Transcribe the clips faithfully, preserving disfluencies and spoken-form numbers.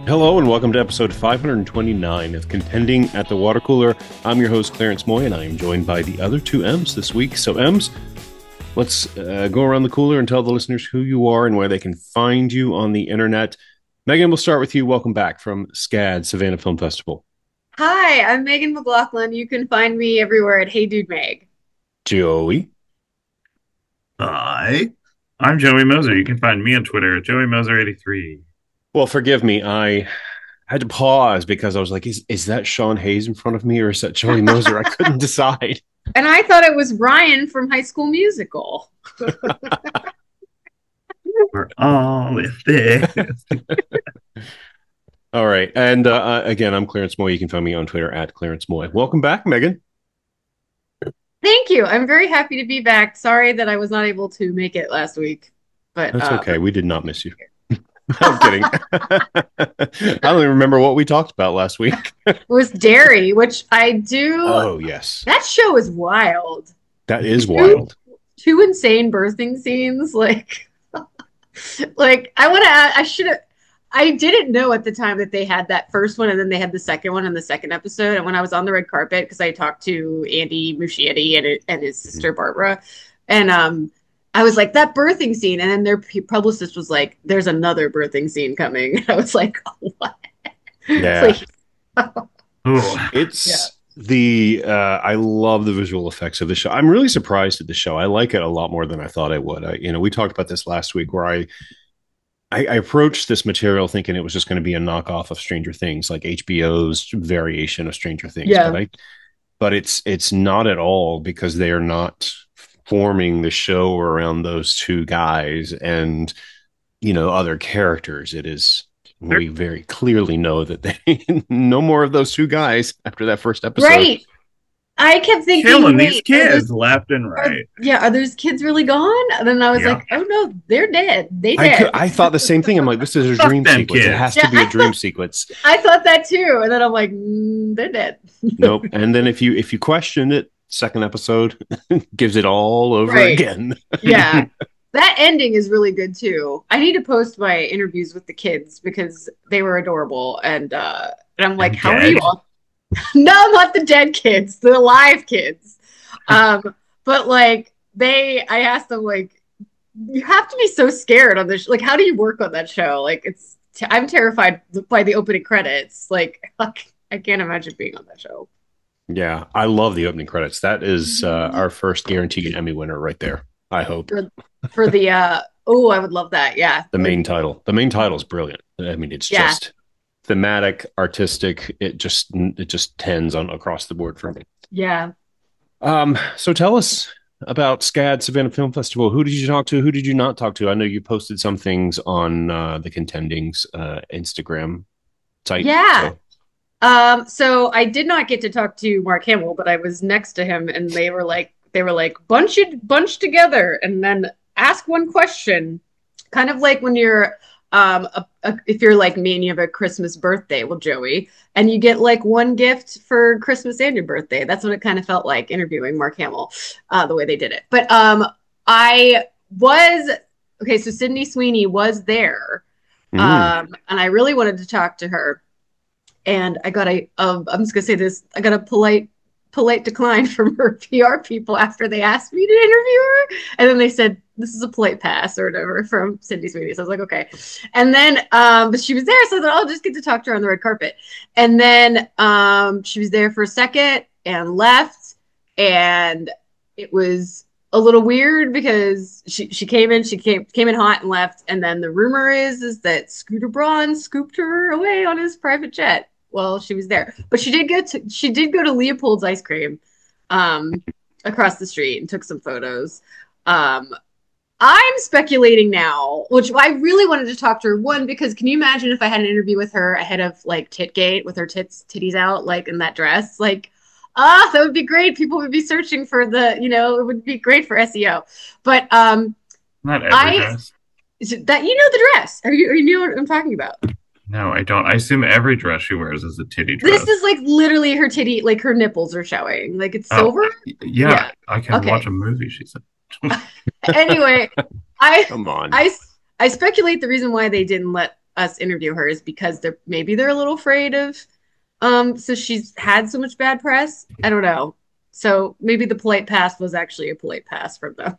Hello and welcome to episode five hundred twenty-nine of Contending at the Water Cooler. I'm your host, Clarence Moy, and I am joined by the other two M's this week. So, M's, let's uh, go around the cooler and tell the listeners who you are and where they can find you on the internet. Megan, we'll start with you. Welcome back from SCAD, Savannah Film Festival. Hi, I'm Megan McLaughlin. You can find me everywhere at Hey Dude Meg. Joey. Hi, I'm Joey Moser. You can find me on Twitter at Joey Moser eighty-three. Well, forgive me. I had to pause because I was like, is, is that Sean Hayes in front of me or is that Joey Moser? I couldn't decide. And I thought it was Ryan from High School Musical. We're all in this. All right. And uh, uh, again, I'm Clarence Moy. You can find me on Twitter at Clarence Moy. Welcome back, Megan. Thank you. I'm very happy to be back. Sorry that I was not able to make it last week. But That's uh, okay. We did not miss you. I'm kidding. I don't even remember what we talked about last week. It was Dairy, which I do. Oh, yes. That show is wild. That is two, wild. Two insane birthing scenes. Like, like I want to, I should have, I didn't know at the time that they had that first one and then they had the second one in the second episode. And when I was on the red carpet, because I talked to Andy Muschietti and, and his sister Barbara, and um, I was like, that birthing scene. And then their publicist was like, there's another birthing scene coming. I was like, oh, what? Yeah. Like, it's yeah. the, uh, I love the visual effects of the show. I'm really surprised at the show. I like it a lot more than I thought I would. I, you know, we talked about this last week where I, I, I approached this material thinking it was just going to be a knockoff of Stranger Things, like H B O's variation of Stranger Things. Yeah. But I, but it's, it's not at all because they are not forming the show around those two guys and, you know, other characters. It is, we very clearly know that they no more of those two guys after that first episode. Right. I kept thinking, killing these kids left and right. Are, yeah, are those kids really gone? And then I was yeah. like, oh no, they're dead. They dead. I, could, I thought the same thing. I'm like, this is a dream sequence. Kids. It has yeah, to be a dream thought, sequence. I thought that too, and then I'm like, mm, they're dead. Nope. And then if you if you question it, second episode gives it all over right. again. Yeah. That ending is really good too. I need to post my interviews with the kids because they were adorable. And uh and I'm like, and how dead. Are you all? No, not the dead kids, the alive kids. Um, but like they I asked them, like, you have to be so scared on this, like, how do you work on that show? Like it's t- I'm terrified by the opening credits. Like I can't imagine being on that show. Yeah, I love the opening credits. That is uh, our first guaranteed Emmy winner right there, I hope. For, for the, uh, oh, I would love that, yeah. The main title. The main title is brilliant. I mean, it's yeah. just thematic, artistic. It just it just tends on across the board for me. Yeah. Um. So tell us about SCAD, Savannah Film Festival. Who did you talk to? Who did you not talk to? I know you posted some things on uh, the Contending's uh, Instagram site. Yeah. So. Um, so I did not get to talk to Mark Hamill, but I was next to him and they were like, they were like, bunch it, bunch together and then ask one question. Kind of like when you're, um, a, a, if you're like me and you have a Christmas birthday, well, Joey, and you get like one gift for Christmas and your birthday. That's what it kind of felt like interviewing Mark Hamill, uh, the way they did it. But, um, I was, okay. So Sydney Sweeney was there. Mm. Um, and I really wanted to talk to her. And I got a, um, I'm just gonna say this, I got a polite, polite decline from her P R people after they asked me to interview her. And then they said, this is a polite pass or whatever from Sydney Sweeney. So I was like, okay. And then, um, but she was there. So I thought I'll just get to talk to her on the red carpet. And then um, she was there for a second and left. And it was a little weird because she, she came in, she came, came in hot and left. And then the rumor is, is that Scooter Braun scooped her away on his private jet. Well, she was there, but she did go to she did go to Leopold's Ice Cream um, across the street and took some photos. Um, I'm speculating now, which I really wanted to talk to her. One, because can you imagine if I had an interview with her ahead of like Titgate with her tits titties out, like in that dress, like ah, that would be great. People would be searching for the, you know, it would be great for S E O. But um, not every I dress. Is it that you know the dress? Are you you know what I'm talking about? No, I don't. I assume every dress she wears is a titty dress. This is like literally her titty, like her nipples are showing. Like it's silver. Oh, yeah, yeah, I can okay. watch a movie, she said. Anyway, I come on. I I speculate the reason why they didn't let us interview her is because they're maybe they're a little afraid of um so she's had so much bad press. I don't know. So maybe the polite pass was actually a polite pass from them.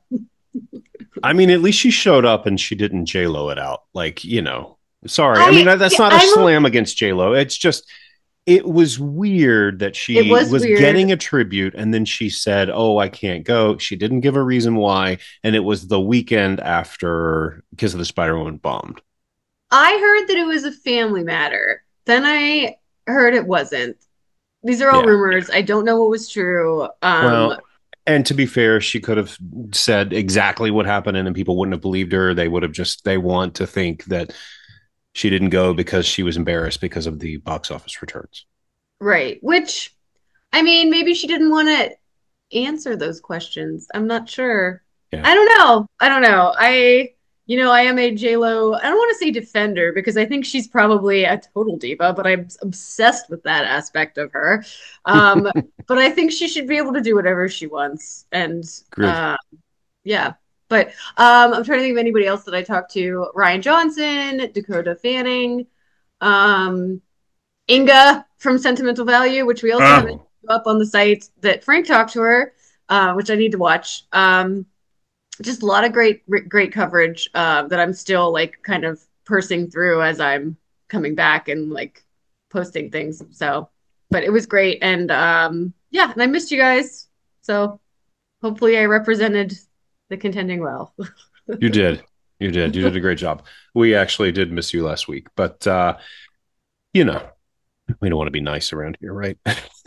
I mean, at least she showed up and she didn't J-Lo it out. Like, you know, sorry. I, I mean, that's not a I'm, slam against J-Lo. It's just, it was weird that she It was was weird. getting a tribute and then she said, oh, I can't go. She didn't give a reason why. And it was the weekend after Kiss of the Spider Woman bombed. I heard that it was a family matter. Then I heard it wasn't. These are all Yeah. rumors. I don't know what was true. Um, Well, and to be fair, she could have said exactly what happened and then people wouldn't have believed her. They would have just, they want to think that she didn't go because she was embarrassed because of the box office returns. right. Which, I mean, maybe she didn't want to answer those questions. I'm not sure. Yeah. I don't know. I don't know. I, you know, I am a J-Lo, I don't want to say defender because I think she's probably a total diva, but I'm obsessed with that aspect of her. Um, but I think she should be able to do whatever she wants. And uh, yeah. But um, I'm trying to think of anybody else that I talked to. Ryan Johnson, Dakota Fanning, um, Inga from Sentimental Value, which we also Oh. have up on the site that Frank talked to her, uh, which I need to watch. Um, just a lot of great, great coverage uh, that I'm still like kind of pursing through as I'm coming back and like posting things. So, but it was great. And um, yeah, and I missed you guys. So hopefully I represented the contending well. You did. You did. You did a great job. We actually did miss you last week, but uh, you know, we don't want to be nice around here, right?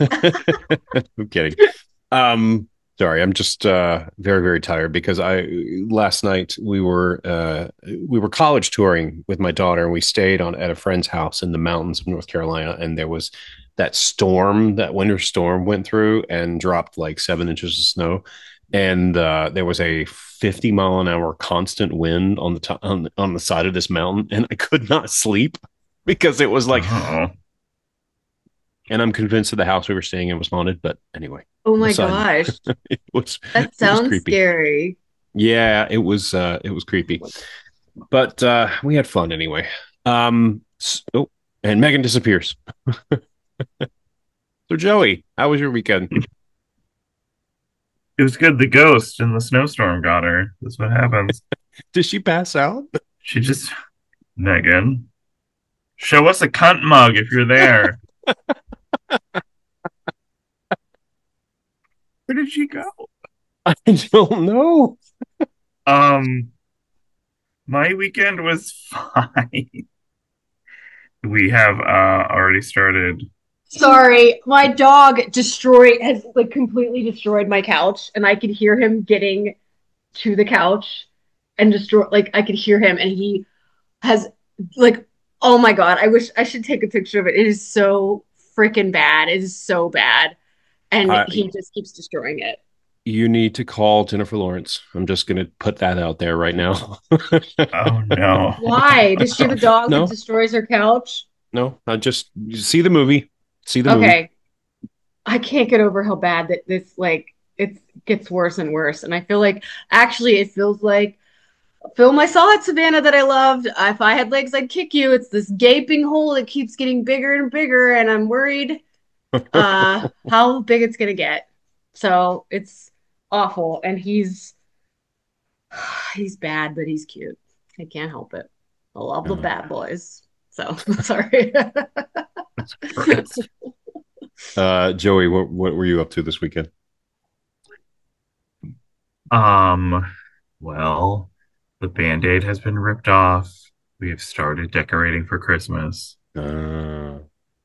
I'm kidding. Um, sorry, I'm just uh, very, very tired because I last night we were uh, we were college touring with my daughter and we stayed on at a friend's house in the mountains of North Carolina, and there was that storm, that winter storm went through and dropped like seven inches of snow. And uh, there was a fifty mile an hour constant wind on the top, on, on the side of this mountain, and I could not sleep because it was like, Oh. and I'm convinced that the house we were staying in was haunted. But anyway, Oh my aside, gosh, it was that it was sounds creepy. scary. Yeah, it was uh, it was creepy, but uh, we had fun anyway. Um, so, oh, and Megan disappears. So Joey, how was your weekend? It was good. The ghost in the snowstorm got her. That's what happens. Did she pass out? She just, Megan, show us a cunt mug if you're there. Where did she go? I don't know. Um, my weekend was fine. We have uh already started. Sorry, my dog destroyed has like completely destroyed my couch, and I could hear him getting to the couch and destroy. Like I could hear him, and he has like, oh my god! I wish I should take a picture of it. It is so freaking bad. It is so bad, and Uh, he just keeps destroying it. You need to call Jennifer Lawrence. I'm just going to put that out there right now. Oh no. Why does she have a dog No. that destroys her couch? No, I just see the movie. See the movie. Okay, I can't get over how bad that this like it gets worse and worse, and I feel like actually it feels like a film I saw at Savannah that I loved. If I had legs, I'd kick you. It's this gaping hole that keeps getting bigger and bigger, and I'm worried uh, how big it's gonna get. So it's awful, and he's he's bad, but he's cute. I can't help it. I love the Oh. bad boys. So sorry. That's gross. Uh, Joey, what what were you up to this weekend? Um, well, the Band-Aid has been ripped off. We have started decorating for Christmas. Uh,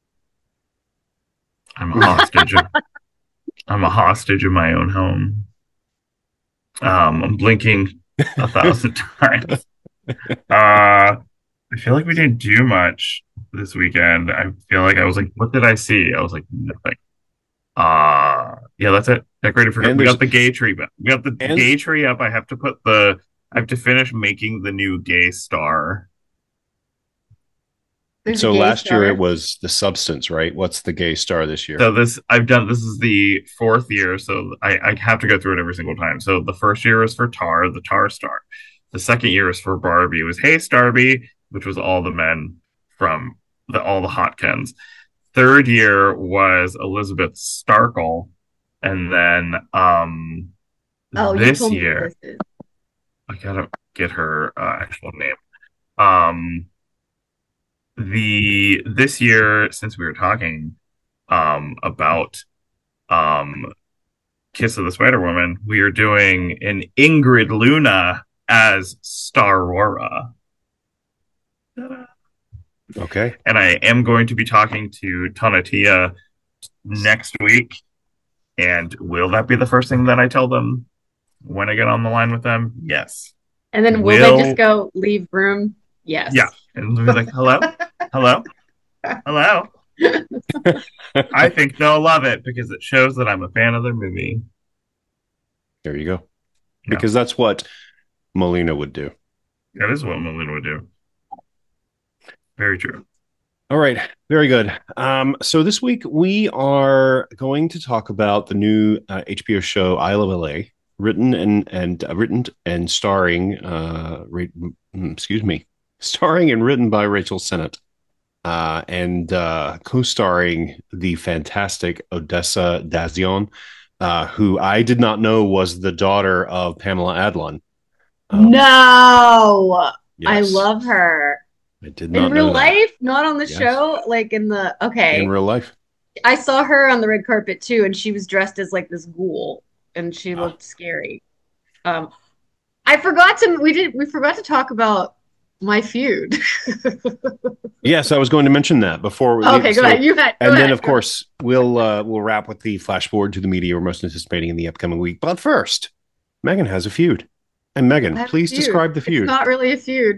I'm a hostage of I'm a hostage of my own home. Um, I'm blinking a thousand times. Uh, I feel like we didn't do much this weekend. I feel like I was like, what did I see? I was like, nothing. Uh, yeah, that's it. Decorated for And we there's- got the gay tree, but we got the and- gay tree up. I have to put the I have to finish making the new gay star. There's a so gay last star. year it was the substance, right? What's the gay star this year? So this I've done this is the fourth year, so I, I have to go through it every single time. So the first year was for Tar, the Tar Star. The second year is for Barbie. It was Hey Starby. which was all the men from the all the Hotkins. Third year was Elizabeth Starkle, and then um, Oh, you this told me what year this is. I gotta get her uh, actual name. Um, the this year, since we were talking um, about um, Kiss of the Spider Woman, we are doing an Ingrid Luna as Starrora. Okay. And I am going to be talking to Tonatia next week. And will that be the first thing that I tell them when I get on the line with them? Yes. And then will, will they just go leave room? Yes. Yeah. And they'll be like, hello? Hello? Hello? I think they'll love it because it shows that I'm a fan of their movie. There you go. Yeah. Because that's what Molina would do. That is what Molina would do. Very true. All right. Very good. Um, so this week we are going to talk about the new uh, H B O show I Love L A, written and and uh, written and starring, uh, ra- excuse me, starring and written by Rachel Sennett, uh, and uh, co-starring the fantastic Odessa Dazion, uh, who I did not know was the daughter of Pamela Adlon. Um, no, yes. I love her. I did not in real know life, that. Not on the yes. show, like in the okay. In real life, I saw her on the red carpet too, and she was dressed as like this ghoul, and she looked oh. scary. Um, I forgot to we did we forgot to talk about My Feud. Yes, I was going to mention that before. We, okay, so, go ahead. You had, and go then, ahead. of course, we'll uh, we'll wrap with the flash forward to the media we're most anticipating in the upcoming week. But first, Megan has a feud. And Megan, please describe the feud. It's not really a feud.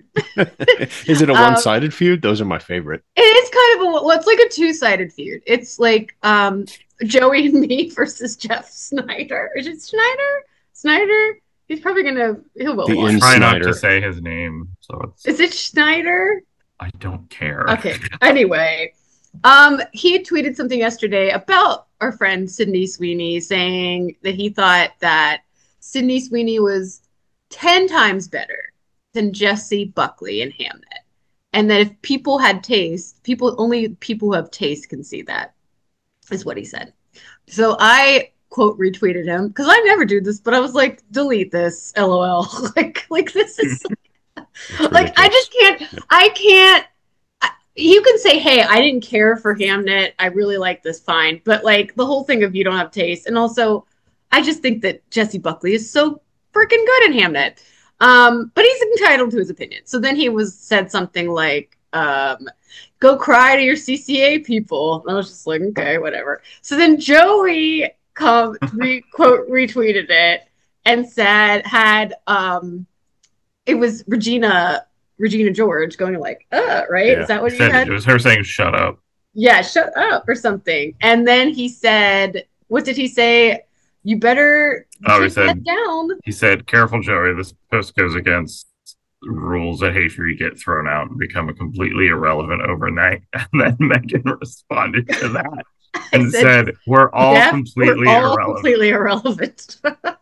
Is it a one-sided um, feud? Those are my favorite. It is kind of a, well, it's like a two-sided feud. It's like um, Joey and me versus Jeff Snyder. Is it Schneider? Snyder? He's probably gonna. He'll go. The try not to say his name. So it's. Is it Schneider? I don't care. Okay. Anyway, um, he tweeted something yesterday about our friend Sydney Sweeney, saying that he thought that Sydney Sweeney was ten times better than Jessie Buckley in Hamnet. And that if people had taste, people only people who have taste can see that, is what he said. So I quote retweeted him because I never do this, but I was like, delete this, lol. like, like this is like I just can't. I can't. I, you can say, hey, I didn't care for Hamnet. I really like this, fine. But like the whole thing of you don't have taste, and also, I just think that Jessie Buckley is so freaking good in Hamnet. Um, but he's entitled to his opinion. So then he was said something like, um, go cry to your C C A people. And I was just like, okay, whatever. So then Joey come re- quote retweeted it and said had um it was Regina Regina George going like, uh, right? Yeah. Is that what he you said, had? It was her saying shut up. Yeah, shut up or something. And then he said, what did he say? You better oh, he said, that down. He said, careful, Joey. This post goes against rules that hate for you get thrown out and become a completely irrelevant overnight. And then Megan responded to that and said, said, we're all yeah, completely we're all irrelevant. completely irrelevant.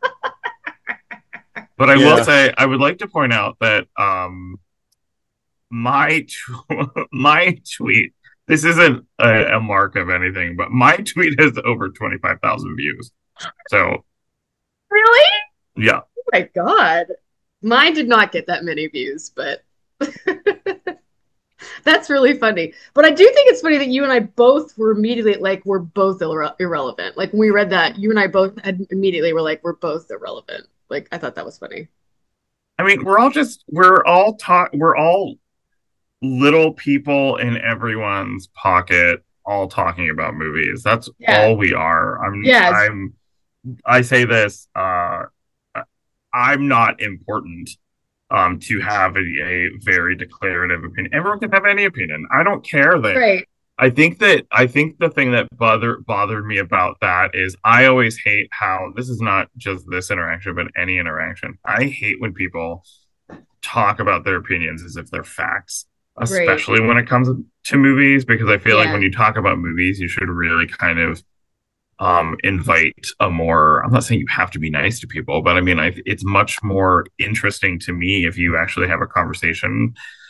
But I yeah. will say, I would like to point out that um, my, tw- my tweet, this isn't a, a mark of anything, but my tweet has over twenty-five thousand views. So, really? Yeah. Oh my God. Mine did not get that many views, but that's really funny. But I do think it's funny that you and I both were immediately like, we're both irre- irrelevant. Like when we read that, you and I both had immediately were like, we're both irrelevant. Like, I thought that was funny. I mean, we're all just, we're all talk, we're all little people in everyone's pocket, all talking about movies. That's yeah. all we are. I'm, yes. I'm, I say this, uh, I'm not important um, to have a, a very declarative opinion. Everyone can have any opinion. I don't care that. Right. I think that I think the thing that bother bothered me about that is I always hate how this is not just this interaction, but any interaction. I hate when people talk about their opinions as if they're facts, especially right. when it comes to movies, because I feel yeah. like when you talk about movies, you should really kind of um, invite a more, I'm not saying you have to be nice to people, but I mean, I, it's much more interesting to me if you actually have a conversation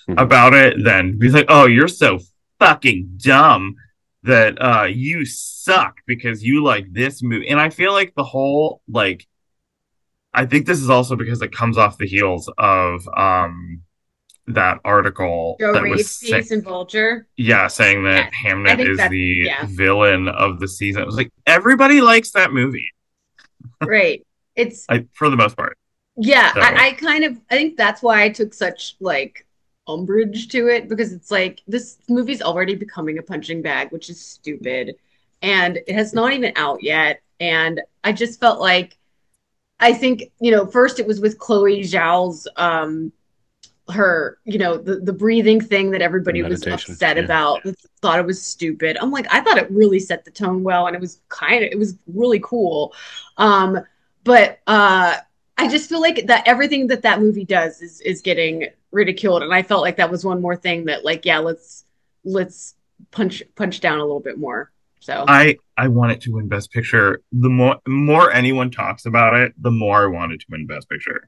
Mhm. about it than be like, oh, you're so fucking dumb that uh you suck because you like this movie. And I feel like the whole like I think this is also because it comes off the heels of um that article Joe that was Reed's sa- piece in Vulture. yeah, saying that Yes, I Hamnet think is that's the yeah, villain of the season. It was like everybody likes that movie, right. It's I, for the most part. yeah, I, So I kind of I think that's why I took such like umbrage to it because it's like this movie's already becoming a punching bag, which is stupid. And it has not even out yet. And I just felt like I think, you know, first it was with Chloe Zhao's um her, you know, the, the breathing thing that The everybody was meditation. upset Yeah. about, thought it was stupid. I'm like, I thought it really set the tone well and it was kind of it was really cool. Um, but uh I just feel like that everything that that movie does is is getting ridiculed and I felt like that was one more thing that like, yeah, let's let's punch punch down a little bit more. So, I I want it to win Best Picture. The more more anyone talks about it, the more I want it to win Best Picture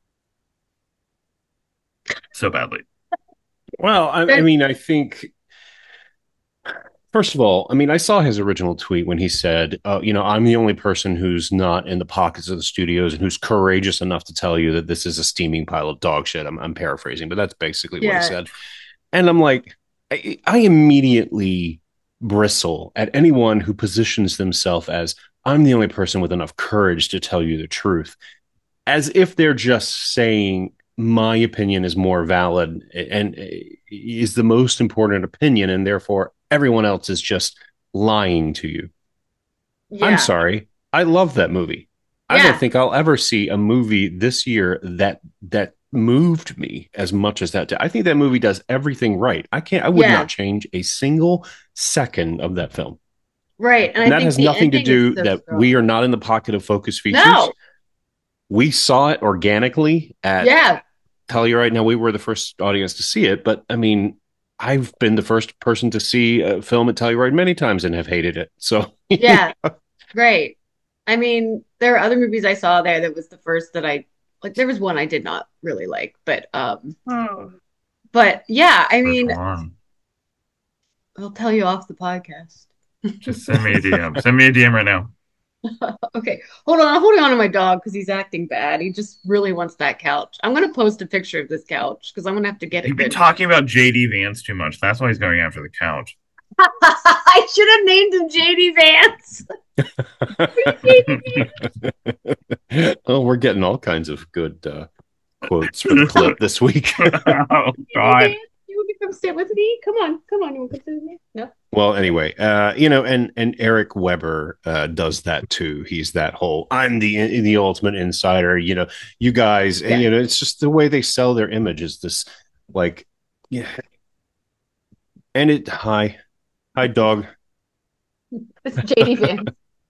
so badly. Well, I, I then mean, I think first of all, I mean, I saw his original tweet when he said, uh, you know, I'm the only person who's not in the pockets of the studios and who's courageous enough to tell you that this is a steaming pile of dog shit. I'm, I'm paraphrasing, but that's basically what he yeah, said. And I'm like, I, I immediately bristle at anyone who positions themselves as, I'm the only person with enough courage to tell you the truth, as if they're just saying, my opinion is more valid and is the most important opinion, and therefore everyone else is just lying to you. I'm yeah, sorry. I love that movie. I don't yeah, think I'll ever see a movie this year that that moved me as much as that did. I think that movie does everything right. I can't I would not yeah, change a single second of that film. right. And I And that think has the nothing to ending is do so that we strong. are not in the pocket of Focus Features. No, We saw it organically at yeah, tell you right now, we were the first audience to see it. But I mean, I've been the first person to see a film at Telluride many times and have hated it. So, yeah, right. I mean, there are other movies I saw there that was the first that I like. There was one I did not really like, but um, Oh. but yeah, I Which mean, one? I'll tell you off the podcast. Just send me a D M. Send me a D M right now. Okay, hold on. I'm holding on to my dog because he's acting bad. He just really wants that couch. I'm gonna post a picture of this couch because I'm gonna have to get it You've been good. talking about J D Vance too much. That's why he's going after the couch. I should have named him J D Vance. oh, we're getting all kinds of good uh, quotes for the clip this week. Oh J D God. Vance, you want to come sit with me? Come on, come on. You want to come sit with me? No. well, anyway, uh, you know, and and Eric Weber uh, does that too. He's that whole I'm the the ultimate insider. You know, you guys, and Yeah. you know, it's just the way they sell their image is this, like, yeah. And it, hi, hi, dog. It's J D Vance.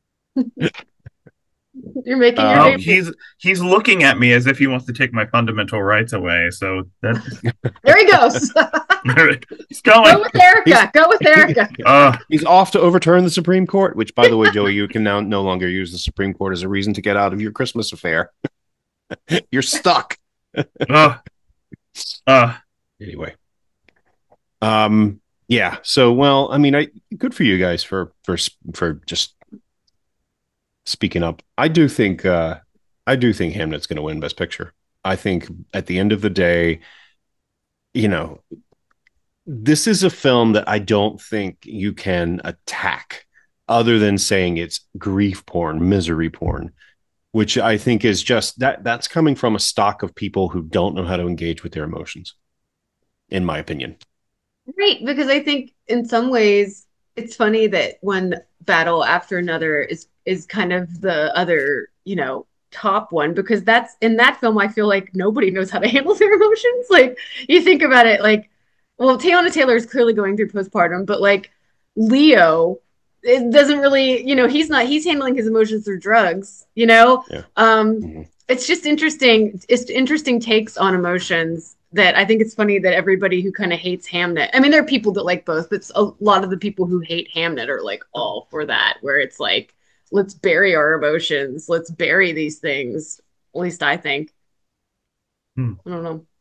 You're making your Oh, Um, debut. he's he's looking at me as if he wants to take my fundamental rights away. So that There he goes. he's Go going. with Erica. Go with he- Erica. Uh, he's off to overturn the Supreme Court. Which, by the way, Joey, you can now no longer use the Supreme Court as a reason to get out of your Christmas affair. You're stuck. uh, uh, Anyway, um, yeah. So, well, I mean, I good for you guys for for for just speaking up. I do think uh, I do think Hamnet's going to win Best Picture. I think at the end of the day, you know, this is a film that I don't think you can attack other than saying it's grief porn, misery porn, which I think is just that that's coming from a stock of people who don't know how to engage with their emotions, in my opinion. Right, because I think in some ways it's funny that one battle after another is is kind of the other, you know, top one because that's in that film I feel like nobody knows how to handle their emotions. Like you think about it, like, well, Teyana Taylor is clearly going through postpartum, but like Leo, it doesn't really, you know, he's not he's handling his emotions through drugs, you know? Yeah. Um, Mhm. it's just interesting. It's interesting takes on emotions that I think it's funny that everybody who kind of hates Hamnet. I mean, there are people that like both, but a lot of the people who hate Hamnet are like all for that, where it's like, let's bury our emotions, let's bury these things. At least I think. hmm. I don't know.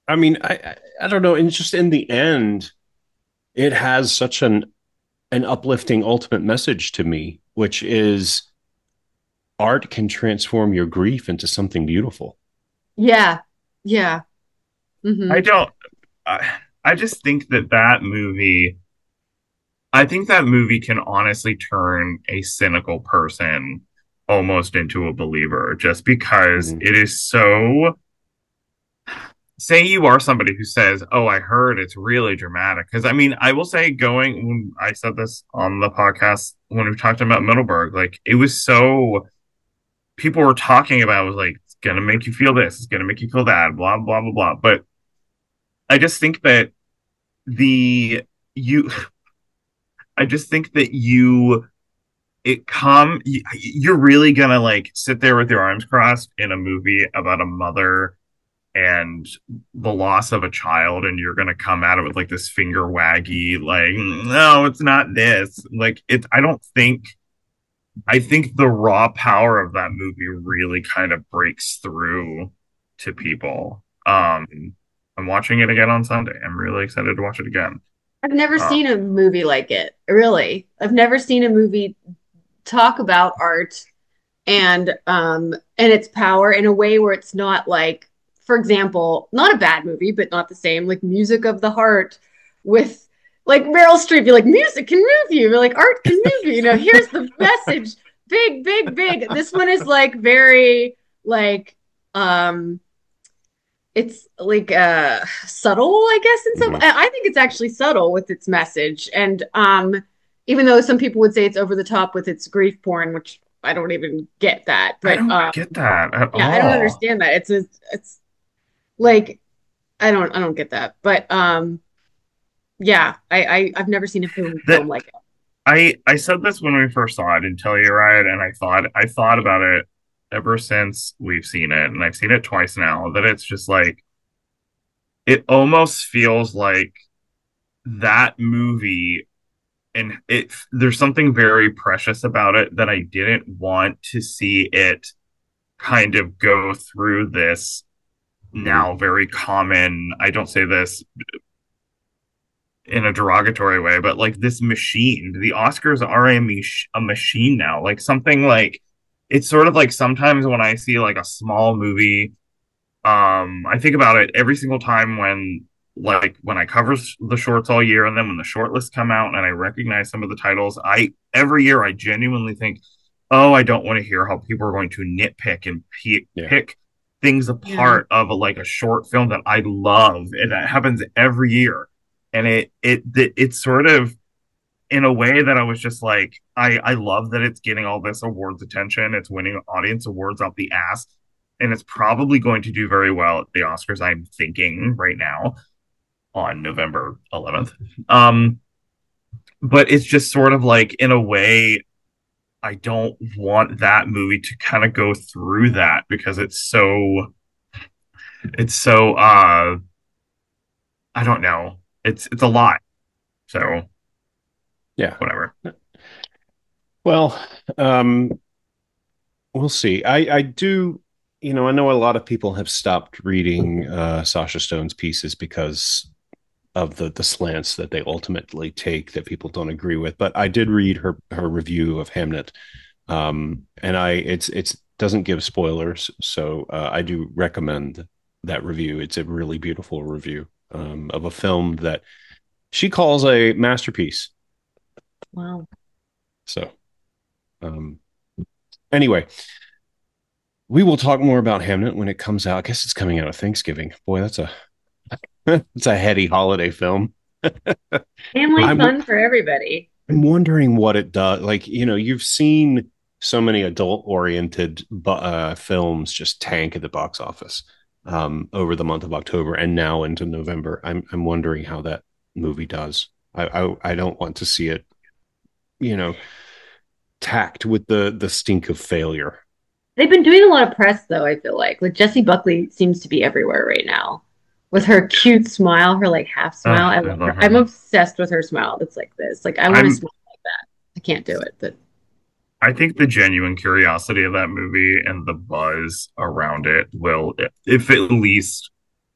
I mean, I, I I don't know, and just in the end, it has such an an uplifting ultimate message to me, which is art can transform your grief into something beautiful. Yeah. Yeah. I Hmm. don't. I, I just think that that movie. I think that movie can honestly turn a cynical person almost into a believer, just because Mhm. it is so. Say you are somebody who says, "Oh, I heard it's really dramatic." Because I mean, I will say, going when I said this on the podcast when we talked about Middleburg, like it was so people were talking about it was like it's gonna make you feel this, it's gonna make you feel that, blah blah blah blah. But I just think that the you, I just think that you it come you, you're really gonna like sit there with your arms crossed in a movie about a mother and the loss of a child, and you're gonna come at it with like this finger waggy like no it's not this like it I don't think I think the raw power of that movie really kind of breaks through to people. um I'm watching it again on Sunday. I'm really excited to watch it again. I've never um seen a movie like it, really. I've never seen a movie talk about art and um and its power in a way where it's not like, for example, not a bad movie, but not the same, like Music of the Heart with like Meryl Streep. You're like, music can move you. You're like, art can move you. You know, here's the message. Big, big, big. This one is like very like um it's like uh subtle, I guess, in some Mhm. I think it's actually subtle with its message. And um even though some people would say it's over the top with its grief porn, which I don't even get that. I But don't um get that at yeah, I don't all. understand that. It's a, it's like I don't I don't get that. But um yeah, I, I I've never seen a film film That like it. I I said this when we first saw it in Telluride, and I thought I thought about it ever since we've seen it, and I've seen it twice now. That it's just like it almost feels like that movie, and it there's something very precious about it that I didn't want to see it kind of go through this Mhm. now very common. I don't say this in a derogatory way, but like this machine. The Oscars are a, mach- a machine now. Like something like it's sort of like sometimes when I see like a small movie, um, I think about it every single time when like when I cover the shorts all year, and then when the short lists come out and I recognize some of the titles, I every year I genuinely think, oh, I don't want to hear how people are going to nitpick and p- Yeah. pick things Yeah. apart of a, like a short film that I love, and that happens every year. And it it it it's sort of in a way that I was just like, I I love that it's getting all this awards attention. It's winning audience awards out the ass, and it's probably going to do very well at the Oscars. I'm thinking right now on November eleventh. Um, but it's just sort of like in a way, I don't want that movie to kind of go through that because it's so it's so uh I don't know. It's it's a lot. So Yeah. whatever. Well, um, we'll see. I, I do, you know, I know a lot of people have stopped reading uh, Sasha Stone's pieces because of the the slants that they ultimately take that people don't agree with. But I did read her her review of Hamnet, um, and I it's it's doesn't give spoilers, so uh, I do recommend that review. It's a really beautiful review um, of a film that she calls a masterpiece. Wow. So um, anyway, we will talk more about Hamnet when it comes out. I guess it's coming out of Thanksgiving. Boy, that's a it's a heady holiday film. Family I'm fun for everybody. I'm wondering what it does. Like, you know, you've seen so many adult oriented uh, films just tank at the box office um, over the month of October and now into November. I'm I'm wondering how that movie does. I, I I don't want to see it, you know, tacked with the the stink of failure. They've been doing a lot of press though, I feel like. Like Jessie Buckley seems to be everywhere right now. With Yeah. her cute smile, her like half smile. Uh, I I love her. love I'm her. obsessed with her smile that's like this. Like I want to I'm smile like that. I can't do it, but I think the genuine curiosity of that movie and the buzz around it will, if at least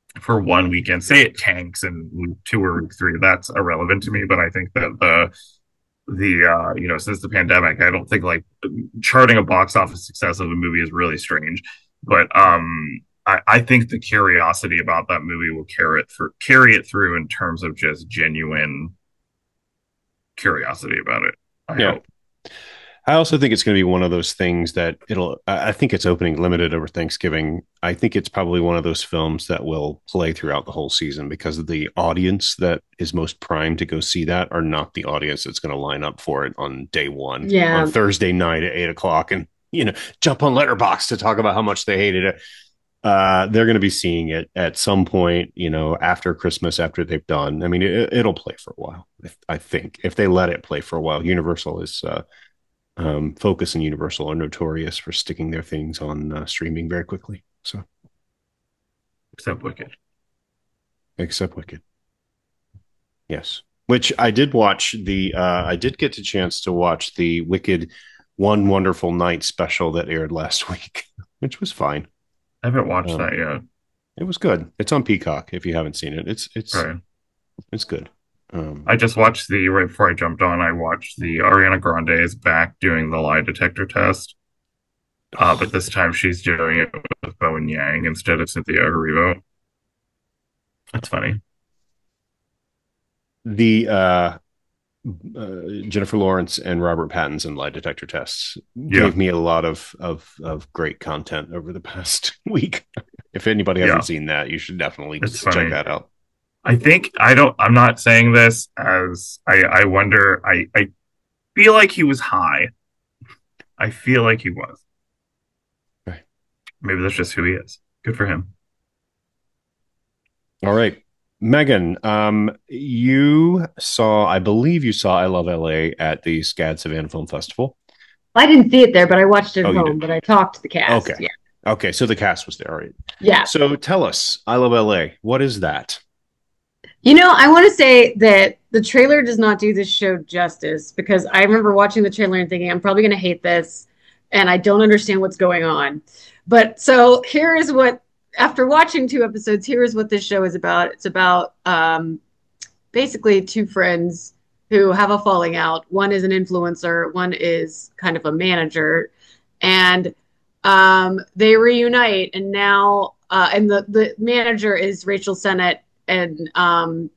for one weekend. Say it tanks in week two or week three, that's irrelevant to me. But I think that the the uh, you know, since the pandemic, I don't think like charting a box office success of a movie is really strange. But um, I, I think the curiosity about that movie will carry it through, carry it through in terms of just genuine curiosity about it. I Yeah. hope. I also think it's going to be one of those things that it'll, I think it's opening limited over Thanksgiving. I think it's probably one of those films that will play throughout the whole season because the audience that is most primed to go see that are not the audience that's going to line up for it on day one, Yeah. on Thursday night at eight o'clock and, you know, jump on Letterboxd to talk about how much they hated it. Uh, they're going to be seeing it at some point, you know, after Christmas, after they've done. I mean, it, it'll play for a while, I think, if they let it play for a while. Universal is, uh, um, Focus and Universal are notorious for sticking their things on uh, streaming very quickly. So, Except Wicked. except Wicked, yes. Which I did watch the. Uh, I did get a chance to watch the Wicked One Wonderful Night special that aired last week, which was fine. I haven't watched Um, that yet. It was good. It's on Peacock. If you haven't seen it, it's it's Right. it's good. Um, I just watched the right before I jumped on. I watched the Ariana Grande is back doing the lie detector test, uh, but this time she's doing it with Bowen Yang instead of Cynthia Erivo. That's funny. the uh, uh, Jennifer Lawrence and Robert Pattinson lie detector tests Yeah. gave me a lot of of of great content over the past week. If anybody hasn't Yeah. seen that, you should definitely It's check funny. that out. I think I don't. I'm not saying this as I. I wonder. I. I feel like he was high. I feel like he was. Right. Maybe that's just who he is. Good for him. All right, Megan, um, you saw, I believe you saw I Love L A at the SCAD Savannah Film Festival. I didn't see it there, but I watched it Oh, at you home. did? But I talked to the cast. Okay. Yeah. Okay, so the cast was there. All right. Yeah. So tell us, I Love L A. What is that? You know, I want to say that the trailer does not do this show justice because I remember watching the trailer and thinking, I'm probably going to hate this and I don't understand what's going on. But so here is what, after watching two episodes, here is what this show is about. It's about um, basically two friends who have a falling out. One is an influencer, one is kind of a manager. And um, they reunite. And now, uh, and the, the manager is Rachel Sennett and um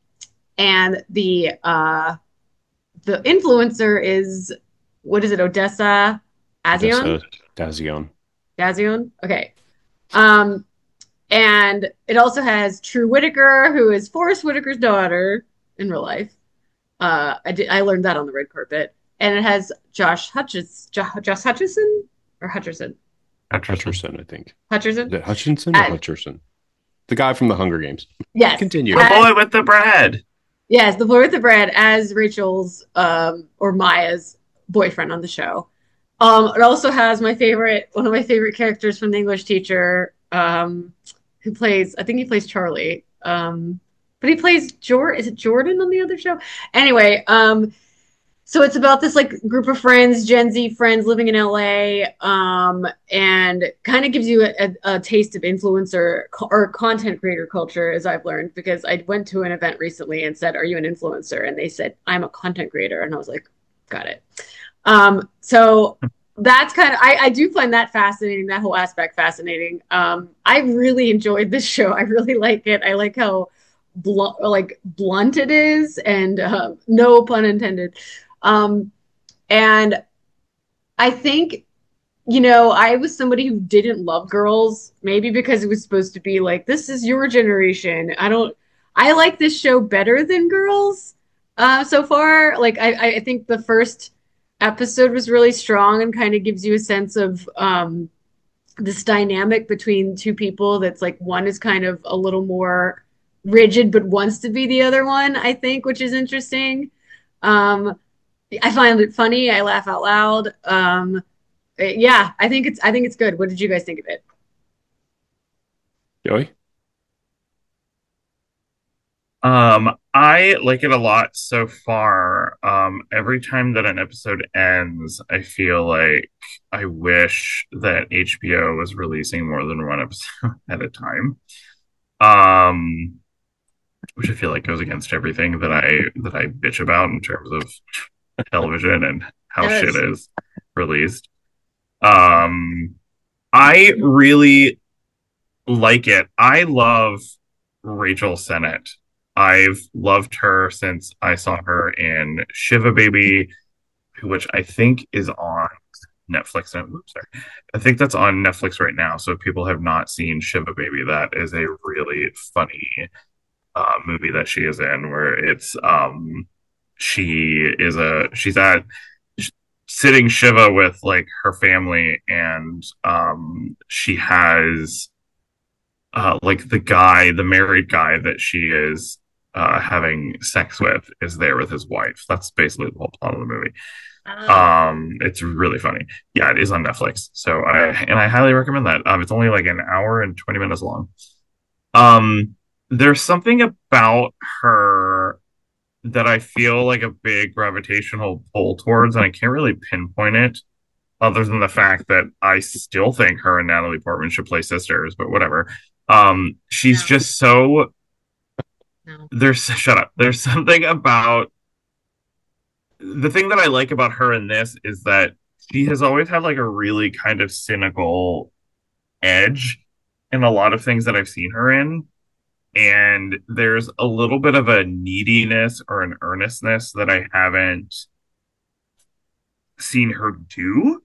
and the uh the influencer is what is it Odessa Azion Odessa Dazion. Dazion okay um and it also has True Whitaker, who is Forrest Whitaker's daughter in real life. uh I did I learned that on the red carpet. And it has Josh Hutchins Josh Hutcherson or Hutcherson Hutcherson, I think. Hutcherson Is it Hutchinson or Uh, Hutcherson? The guy from the Hunger Games. yes Continue. The As- boy with the bread. Yes, the boy with the bread as Rachel's um, or Maya's boyfriend on the show. Um, it also has my favorite, one of my favorite characters from the English teacher, um, who plays, I think he plays Charlie, um, but he plays Jordan. Is it Jordan on the other show? Anyway, um, so it's about this like group of friends, Gen Z friends living in L A, um, and kind of gives you a, a, a taste of influencer co- or content creator culture, as I've learned, because I went to an event recently and said, "Are you an influencer?" And they said, "I'm a content creator," and I was like, "Got it." Um, so that's kind of I, I do find that fascinating, that whole aspect fascinating. Um, I really enjoyed this show. I really like it. I like how blunt, like blunt it is, and uh, no pun intended. Um, and I think, you know, I was somebody who didn't love Girls, maybe because it was supposed to be like, this is your generation. I don't, I like this show better than Girls uh, so far. Like, I, I think the first episode was really strong and kind of gives you a sense of um, this dynamic between two people that's like, one is kind of a little more rigid, but wants to be the other one, I think, which is interesting. Um, I find it funny. I laugh out loud. Um, yeah, I think it's I think it's good. What did you guys think of it? Joey? Um, I like it a lot so far. Um, every time that an episode ends, I feel like I wish that H B O was releasing more than one episode at a time. Um, which I feel like goes against everything that I that I bitch about in terms of television and how shit Yes. is released. Um, I really like it. I love Rachel Sennett. I've loved her since I saw her in Shiva Baby, which I think is on Netflix. Oops, sorry. I think that's on Netflix right now. So if people have not seen Shiva Baby, that is a really funny uh, movie that she is in, where it's um she is a she's at sitting Shiva with like her family, and um she has uh like the guy, the married guy that she is uh having sex with is there with his wife. That's basically the whole plot of the movie. Oh, Um, it's really funny. Yeah, it is on Netflix. So I and I highly recommend that. Um, it's only like an hour and twenty minutes long. Um, there's something about her that I feel like a big gravitational pull towards, and I can't really pinpoint it, other than the fact that I still think her and Natalie Portman should play sisters, but whatever. Um, she's no, just so no. there's shut up. There's something about the thing that I like about her in this is that she has always had like a really kind of cynical edge in a lot of things that I've seen her in. And there's a little bit of a neediness or an earnestness that I haven't seen her do.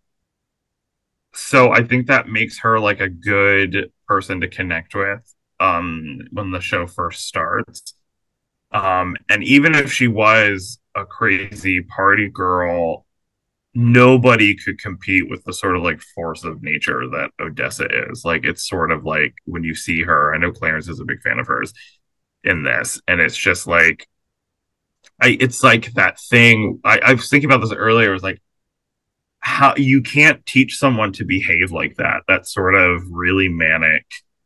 So I think that makes her like a good person to connect with um when the show first starts. Um and even if she was a crazy party girl, nobody could compete with the sort of like force of nature that Odessa is. Like it's sort of like when you see her, I know Clarence is a big fan of hers in this, and it's just like I it's like that thing. I, I was thinking about this earlier, it was like how you can't teach someone to behave like that. That sort of really manic,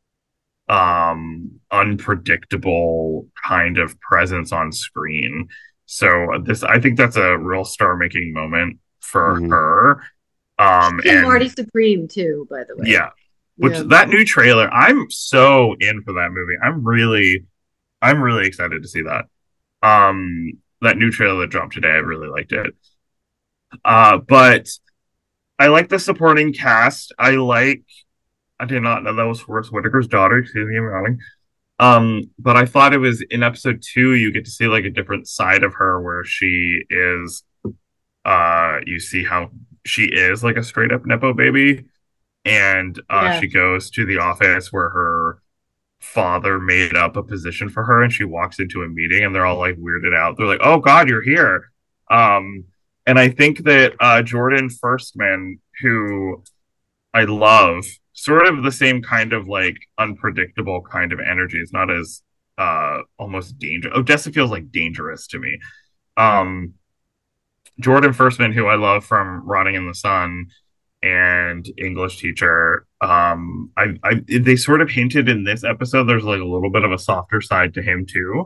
um, unpredictable kind of presence on screen. So this I think that's a real star making moment for Mhm. her. Um, She's in and Marty Supreme too, by the way. yeah, which Yeah. that new trailer, I'm so in for that movie. I'm really, I'm really excited to see that. Um, that new trailer that dropped today, I really liked it. Uh, but I like the supporting cast. I like. I did not know that was Forrest Whitaker's daughter. Excuse me, I'm yawning. Um, but I thought it was in episode two. You get to see like a different side of her, where she is. Uh, you see how she is like a straight up nepo baby, and uh, Yeah. she goes to the office where her father made up a position for her, and she walks into a meeting, and they're all like weirded out. They're like, "Oh God, you're here!" Um, and I think that uh, Jordan Firstman, who I love, sort of the same kind of like unpredictable kind of energy. It's not as uh, almost dangerous. Odessa feels like dangerous to me. Um, Jordan Firstman, who I love from Rotting in the Sun and English Teacher. Um, I, I, they sort of hinted in this episode there's like a little bit of a softer side to him too,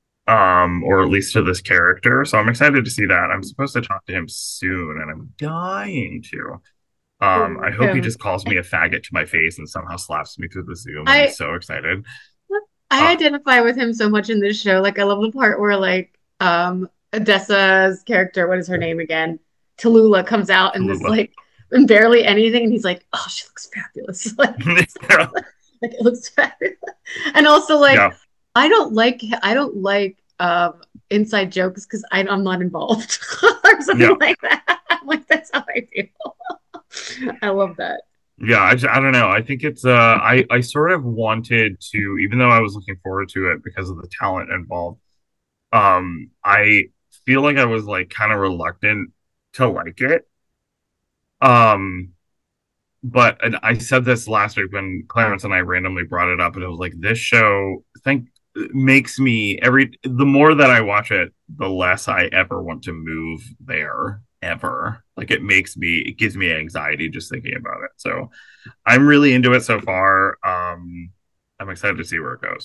um, or at least to this character. So I'm excited to see that. I'm supposed to talk to him soon, and I'm dying to. Um, Oh, I hope he him. just calls me a faggot to my face and somehow slaps me through the Zoom. I'll be I so excited. I Uh, identify with him so much in this show. Like I love the part where like um Odessa's character, what is her name again? Tallulah comes out in this Tallulah. like in barely anything, and he's like, "Oh, she looks fabulous!" Like, like it looks fabulous. And also like Yeah, I don't like I don't like um inside jokes because I'm not involved or yeah. something like that. I'm like that's how I feel. I love that. Yeah, I, I don't know. I think it's uh I I sort of wanted to, even though I was looking forward to it because of the talent involved. Um, I feel like I was like kind of reluctant to like it. Um, but and I said this last week when Clarence and I randomly brought it up, and it was like this show think makes me every the more that I watch it, the less I ever want to move there ever. Like it makes me it gives me anxiety just thinking about it. So I'm really into it so far. Um, I'm excited to see where it goes.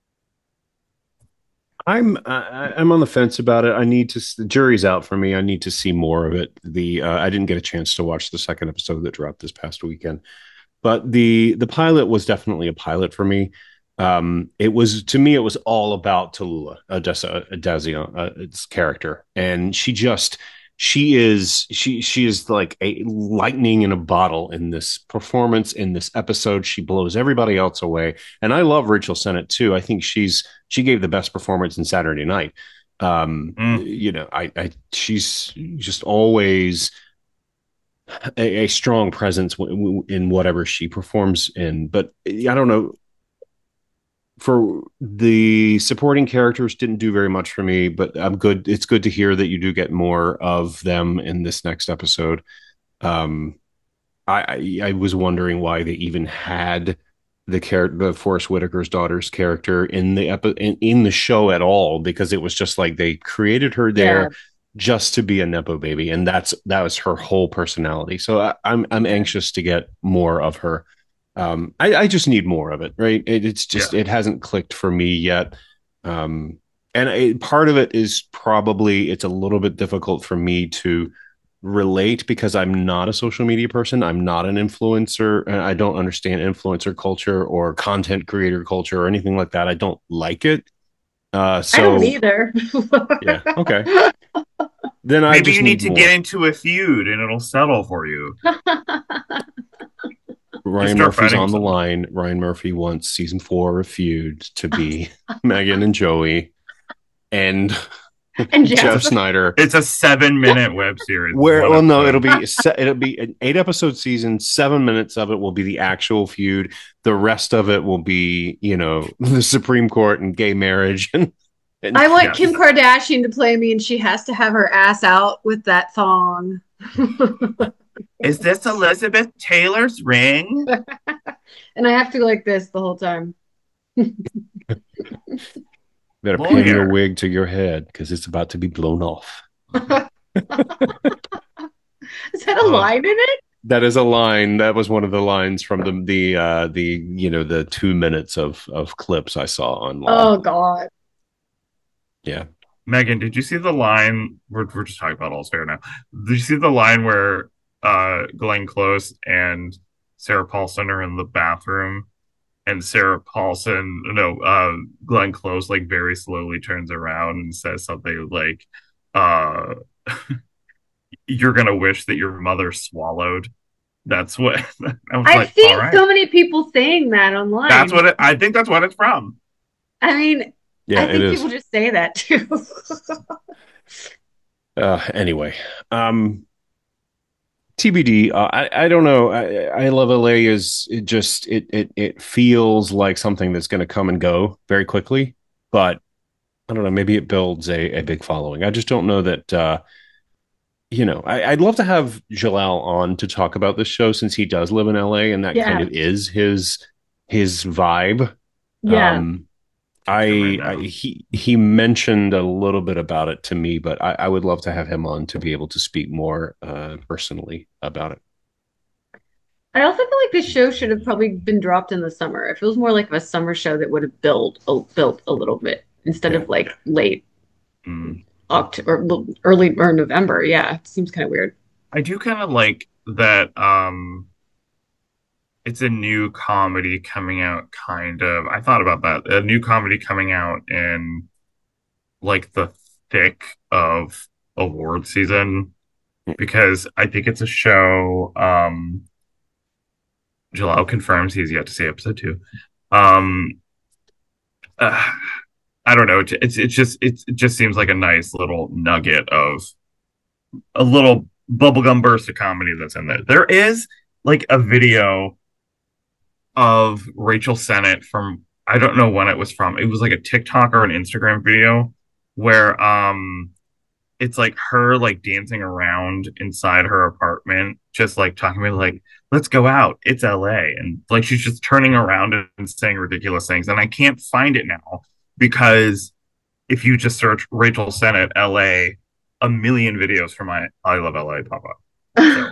I'm I, I'm on the fence about it. I need to. The jury's out for me. I need to see more of it. The uh, I didn't get a chance to watch the second episode that dropped this past weekend, but the the pilot was definitely a pilot for me. Um, it was to me, it was all about Tallulah Adesa Adazion, uh, its character, and she just she is she she is like a lightning in a bottle in this performance in this episode. She blows everybody else away, and I love Rachel Sennett too. I think she's she gave the best performance in Saturday Night. Um, Mm, you know, I, I she's just always a, a strong presence w- w- in whatever she performs in. But I don't know, for the supporting characters didn't do very much for me, but I'm good. It's good to hear that you do get more of them in this next episode. Um, I, I I was wondering why they even had the character, the Forest Whitaker's daughter's character in the epi- in, in the show at all, because it was just like they created her Yeah. there just to be a nepo baby, and that's that was her whole personality. So I, I'm I'm Yeah. anxious to get more of her. Um, I, I just need more of it, right? It, it's just yeah. it hasn't clicked for me yet. Um, and it, part of it is probably it's a little bit difficult for me to relate because I'm not a social media person. I'm not an influencer. And I don't understand influencer culture or content creator culture or anything like that. I don't like it. Uh, I don't so either. yeah, okay. Then I Maybe just you need need to get more. into a feud and it'll settle for you. Just Ryan start Murphy's fighting on the someone. line. Ryan Murphy wants season four of Feud to be Megan and Joey and And It's Jeff a Jeff. Snyder. it's a seven minute web series. It's Where one well, no, it'll episode. be it'll be an eight episode season. Seven minutes of it will be the actual feud. The rest of it will be, you know, the Supreme Court and gay marriage and and I want Kim Yes. Kardashian to play me, and she has to have her ass out with that thong. Is this Elizabeth Taylor's ring? And I have to go like this the whole time. better pin your Lawyer. wig to your head because it's about to be blown off. Is that a Uh, line in it? That is a line. That was one of the lines from the the uh, the you know the two minutes of of clips I saw online. Oh God. Yeah. Megan, did you see the line? We're, we're just talking about All's Fair now. Did you see the line where uh, Glenn Close and Sarah Paulson are in the bathroom, and Sarah Paulson, no, uh, Glenn Close, like very slowly turns around and says something like, uh, "You're gonna wish that your mother swallowed." That's what I was I've like. All seen right, so many people saying that that's online. what it, I think. That's what it's from. I mean, Yeah, I it think is. people just say that too. Uh, anyway, um, T B D. Uh, I I don't know. I, I love L A is it just it it it feels like something that's going to come and go very quickly, but I don't know. Maybe it builds a a big following. I just don't know that. Uh, you know, I, I'd love to have Jalal on to talk about this show since he does live in L A and that kind Yeah. of is his his vibe. Yeah. Um, Picture right I, I now. he he mentioned a little bit about it to me, but I, I would love to have him on to be able to speak more uh, personally about it. I also feel like this show should have probably been dropped in the summer. It feels more like a summer show that would have built a, built a little bit instead Yeah. of like late Mm. October or early or November. Yeah, it seems kind of weird. I do kind of like that. Um, it's a new comedy coming out, kind of. I thought about that. A new comedy coming out in like the thick of award season because I think it's a show. Um, Jalal confirms he's yet to see episode two. Um, uh, I don't know. It's it's just it's, it just seems like a nice little nugget of a little bubblegum burst of comedy that's in there. There is like a video of Rachel Sennett from I don't know when it was from. It was like a TikTok or an Instagram video where um it's like her like dancing around inside her apartment, just like talking about like, let's go out. It's L A. And like she's just turning around and saying ridiculous things. And I can't find it now because if you just search Rachel Sennett L A, a million videos from my I Love L A pop up. So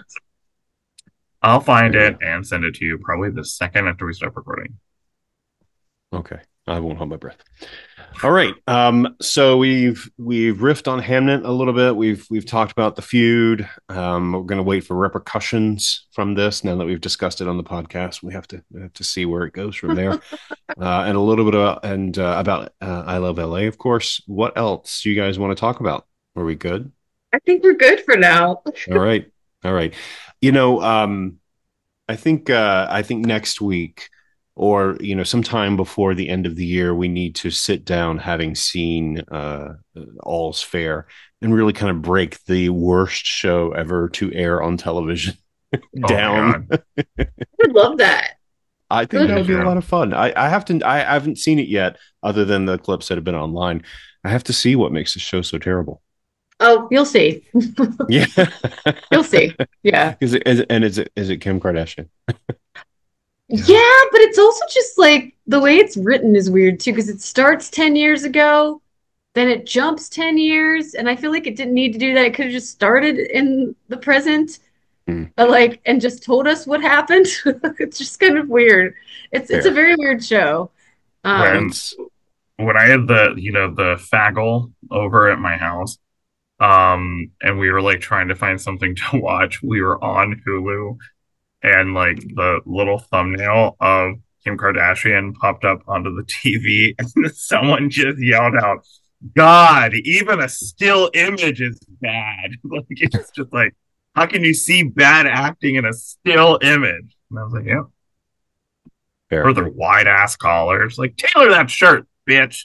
I'll find There you it and send it to you probably the second after we stop recording. go. Okay. I won't hold my breath. All right. Um, so we've we've riffed on Hamnet a little bit. We've we've talked about the feud. Um, we're going to wait for repercussions from this. Now that we've discussed it on the podcast, we have to we have to see where it goes from there. Uh, and a little bit about and uh, about uh, I Love L A, of course. What else do you guys want to talk about? Are we good? I think we're good for now. All right. All right. You know, um, I think uh, I think next week or you know sometime before the end of the year we need to sit down having seen uh, All's Fair and really kind of break the worst show ever to air on television Oh my down. God. I would love that. I think Really that Me would be a too. lot of fun. I, I have to I, I haven't seen it yet other than the clips that have been online. I have to see what makes the show so terrible. Oh, you'll see. Yeah. You'll see. Yeah. Is it, is it and is it is it Kim Kardashian? Yeah. Yeah, but it's also just like the way it's written is weird too, because it starts ten years ago, then it jumps ten years, and I feel like it didn't need to do that. It could have just started in the present, Hmm. uh, like, and just told us what happened. It's just kind of weird. It's it's a Fair. very weird show. Um, When It's when I had the, you know, the Faggle over at my house, um, and we were like trying to find something to watch, we were on Hulu, and like the little thumbnail of Kim Kardashian popped up onto the T V, and someone just yelled out, "God, even a still image is bad." Like it's just like, how can you see bad acting in a still image? And I was like, yeah, fair. or their wide ass collars. Like, tailor that shirt, bitch.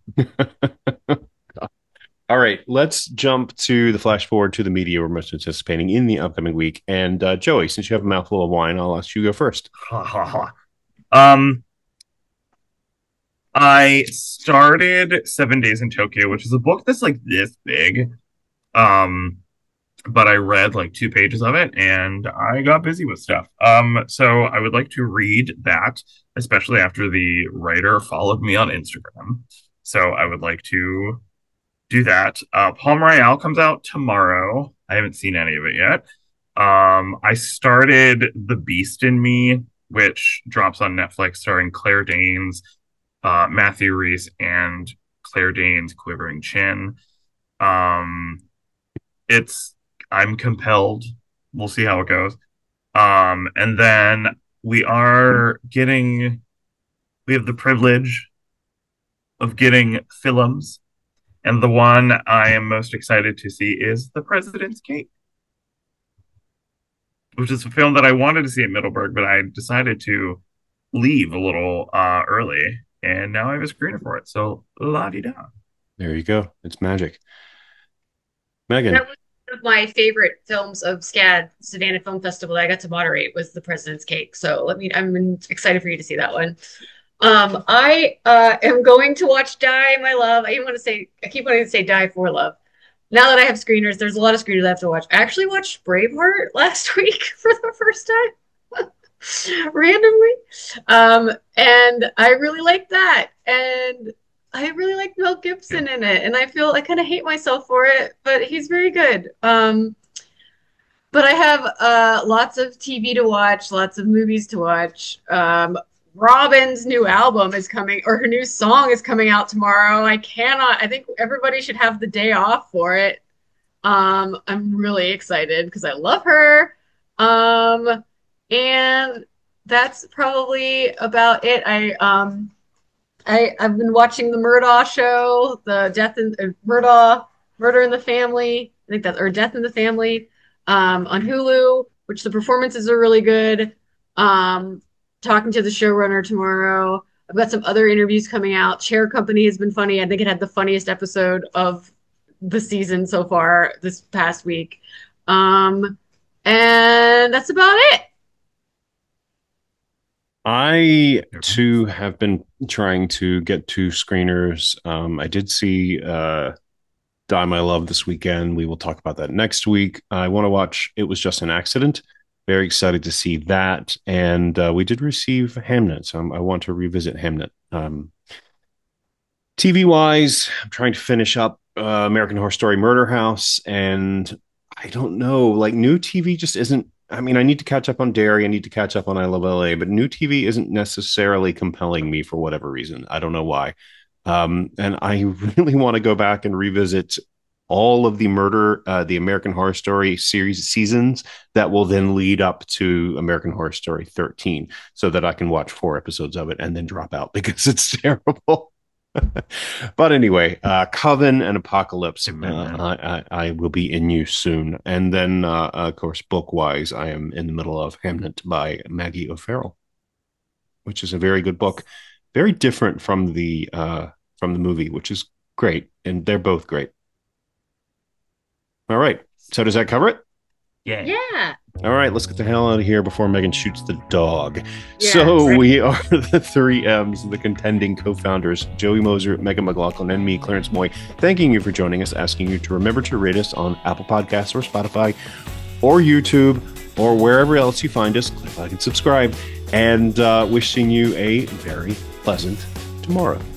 All right, let's jump to the flash forward to the media we're most anticipating in the upcoming week. And uh, Joey, since you have a mouthful of wine, I'll ask you to go first. Ha ha ha. Um, I started Seven Days in Tokyo, which is a book that's like this big. Um, but I read like two pages of it and I got busy with stuff. Um, so I would like to read that, especially after the writer followed me on Instagram. So I would like to do that. Uh, Palm Royale comes out tomorrow. I haven't seen any of it yet. Um, I started The Beast in Me, which drops on Netflix, starring Claire Danes, uh, Matthew Rhys, and Claire Danes' quivering chin. Um, it's I'm compelled. We'll see how it goes. Um, and then we are getting we have the privilege of getting films, and the one I am most excited to see is The President's Cake, which is a film that I wanted to see at Middleburg, but I decided to leave a little uh, early, and now I have a screener for it. So la di da. There you go. It's magic. Megan. that was one of my favorite films of SCAD, Savannah Film Festival, that I got to moderate, was The President's Cake. So let me, I'm excited for you to see that one. Um, I uh, am going to watch Die, My Love. I even want to say, I keep wanting to say Die for Love. Now that I have screeners, there's a lot of screeners I have to watch. I actually watched Braveheart last week for the first time, randomly. Um, and I really liked that. And I really like Mel Gibson in it. And I feel I kind of hate myself for it, but he's very good. Um, but I have uh, lots of T V to watch, lots of movies to watch. Um, Robin's new album is coming, or her new song is coming out tomorrow. I cannot, I think everybody should have the day off for it. Um, I'm really excited because I love her. Um, and that's probably about it. I um I I've been watching the Murdaugh show, the Death in uh, Murdaugh Murder in the Family. I think that's or Death in the Family um, on Hulu, which the performances are really good. Um, talking to the showrunner tomorrow. I've got some other interviews coming out. Chair Company has been funny. I think it had the funniest episode of the season so far this past week. Um, and that's about it. I too have been trying to get to screeners. Um, I did see uh, Die My Love this weekend. We will talk about that next week. I want to watch It Was Just an Accident. Very excited to see that. And uh, we did receive Hamnet, so I'm, I want to revisit Hamnet. Um, T V wise, I'm trying to finish up uh, American Horror Story Murder House, and I don't know, like new T V just isn't I mean, I need to catch up on Derry. I need to catch up on I Love L A, but new T V isn't necessarily compelling me for whatever reason. I don't know why. Um, and I really want to go back and revisit all of the murder, uh, the American Horror Story series seasons that will then lead up to American Horror Story thirteen so that I can watch four episodes of it and then drop out because it's terrible. But anyway, uh, Coven and Apocalypse, uh, I, I, I will be in use soon. And then, uh, of course, book-wise, I am in the middle of Hamnet by Maggie O'Farrell, which is a very good book. Very different from the uh, from the movie, which is great. And they're both great. All right. So does that cover it? Yeah. Yeah. All right, let's get the hell out of here before Megan shoots the dog. Yeah, so right. We are the three M's, the contending co-founders, Joey Moser, Megan McLaughlin, and me, Clarence Moy, thanking you for joining us, asking you to remember to rate us on Apple Podcasts or Spotify or YouTube or wherever else you find us. Click like and subscribe, and uh, wishing you a very pleasant tomorrow.